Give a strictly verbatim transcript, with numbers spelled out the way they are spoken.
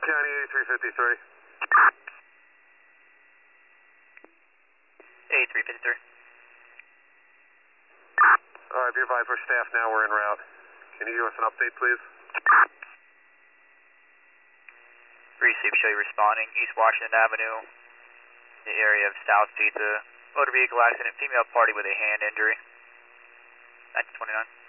County eighty-three fifty-three. eighty-three fifty-three. Alright, be advised, we're staff now, we're en route. Can you give us an update, please? Receive, show you responding. East Washington Avenue, the area of South Pizza. Motor vehicle accident, female party with a hand injury. nineteen twenty-nine.